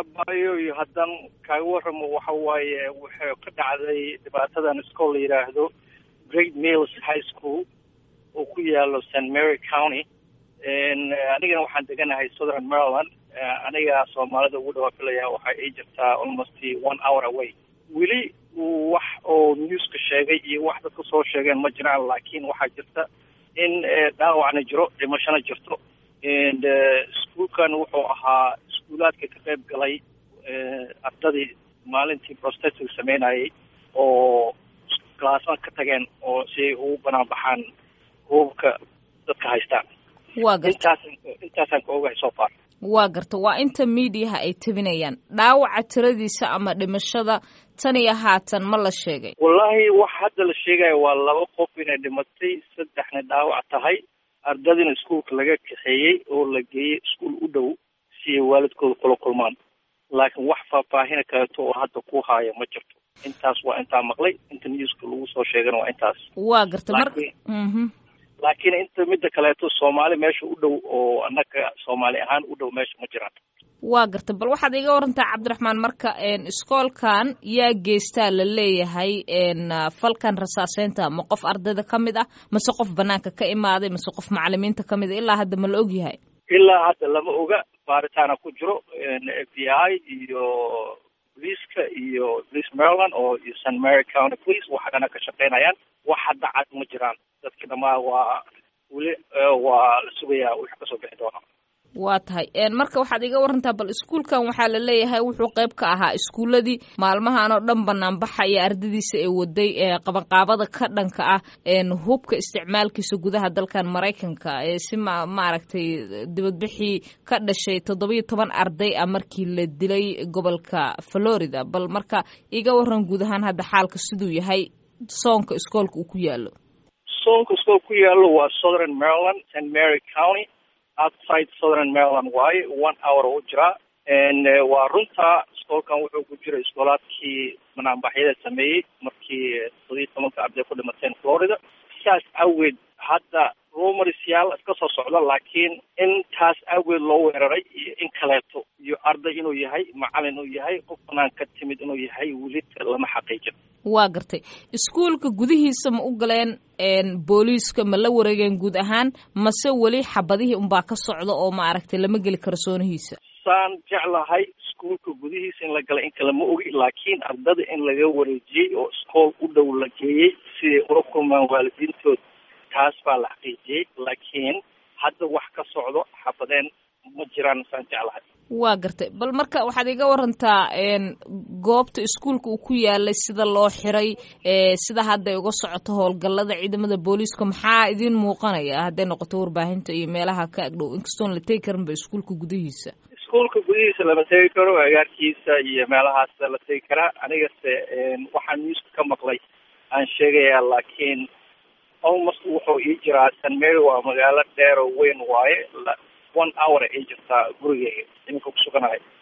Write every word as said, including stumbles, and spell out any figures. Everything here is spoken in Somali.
abayo iyo haddaan kaaga warramo waxa waaye waxay ka dhacday dhibaatadan iskool la yidhaahdo Great Mills High School oo ku yaalo Saint Mary County. anigana waxaan deganahay Southern Maryland. aniga Soomaalida ugu dhawa filaya waxa ay jirtaa almost one hour away. weli wax oo newska sheegay iyo wax dadku soo sheegeen ma jiraan, laakiin waxaa jirta in dhaawacna jiro, dhimashana jirto. and iskuulkan wuxuu ahaa iskuulaadka ka qayb galay ardadii maalintii protesting sameynayay oo classman ka tageen oo si ay ugu banaan baxaan hubka dadka haystaan. waa garta intaasaan ka ogahay soo far. waa garta waa inta miidiyaha ay tabinayaan. dhaawaca tiradiisa ama dhimashada tan iyo haatan ma la sheegay? wallaahi wax hadda la sheegaya waa laba qof inay dhimatay, saddexna dhaawac tahay. ardadina iskuulka laga kaxeeyey oo la geeyey iskuul u dhow si ay waalidkooda kula kulmaan, laakiin wax faahfaahina kaleeto oo hadda ku haaya ma jirto. intaas waa intaa maqlay, inta newska lagu soo sheegana waa intaas. waa garta mar mhm laakiin inta midda kaleeto Soomaali meesha u dhow oo annaga Soomaali ahaan u dhow meesha ma jiraan. waa garta bal waxaad iga warantaa Cabdiraxmaan, marka een iskoolkan yaa geystaa la leeyahay een falkan rasaaseynta, ma qof ardayda ka mid ah mase qof banaanka ka imaaday mase qof macallimiinta ka mid ah? ilaa hadda ma la og yahay? ilaa hadda lama oga. baaritaana ku jiro F B I iyo booliiska iyo Police Maryland oo iyo Saint Mary County Police waxaana ka shaqeynayaan. wax hadda cad ma jiraan. dadka dhamaa waa weli waa la sugayaa wixii ka soo bixi doona. waa tahay een marka waxaad iga warantaa bal iskuulkan waxaa la leeyahay wuxuu qayb ka ahaa iskuuladii maalmahan oo dhan banaan baxaya ardadiisa ee waday ee qabanqaabada ka dhanka ah een hubka isticmaalkiisa gudaha dalkan Mareykanka ee si maaragtay dibadbixii ka dhashay toddoba iyo toban arday ah markii la dilay gobolka Florida. bal marka iga waran guud ahaan hadda xaalka siduu yahay soonka iskoolka uu ku yaalo. soonka iskoolka ku yaalo waa Southern Maryland, Saint Mary County, outside Southern Maryland waaye one hour u jira. and waa runta iskoolkan wuxuu ku jiray iskoolaadkii banaanbaxyada sameeyey markii toddoba iyo tobanka arday ku dhimateen Florida. sidaas awgeed hadda rumorsyaal iska soo socda, laakiin intaas awgeed loo weeraray iyo in kaleeto iyo arday inuu yahay, macallin inuu yahay, qof banaan ka timid inuu yahay weli lama xaqiijin. waa gartay iskuulka gudihiisa ma u galeen een booliiska ma la wareegeen guud ahaan mase weli xabadihii unbaa ka socda oo ma aragtay lama geli karo soonihiisa? saan jeclahay iskuulka gudihiisa in la galay in kale ma ogi, laakiin ardada in laga wareejiyey oo iskool u dhow la geeyey siday ula kulmaan waalidiintood taas baa la xaqiijiyey. laakiin hadda wax ka socdo xabadeen ma jiraan saan jeclahay. waa gartay bal marka waxaad iga warantaa een goobta iskuulka uu ku yaalay sida loo xiray ee sida hadda ay uga socoto howlgallada ciidamada booliiska maxaa idin muuqanaya hadday noqoto warbaahinta iyo meelaha ka agdhow inkastoon la tegi karin ba iskuulka gudihiisa? iskuulka gudihiisa lama tegi karo, agaarkiisa iyo meelahaas la tegi karaa. anigase waxaan newska ka maqlay aan sheegayaa, laakiin almost wuxuu ii jiraa Saint Mary waa magaalo dheer oo weyn waaye. one hour ay jirtaa gurigeyga iminka ku suganahay.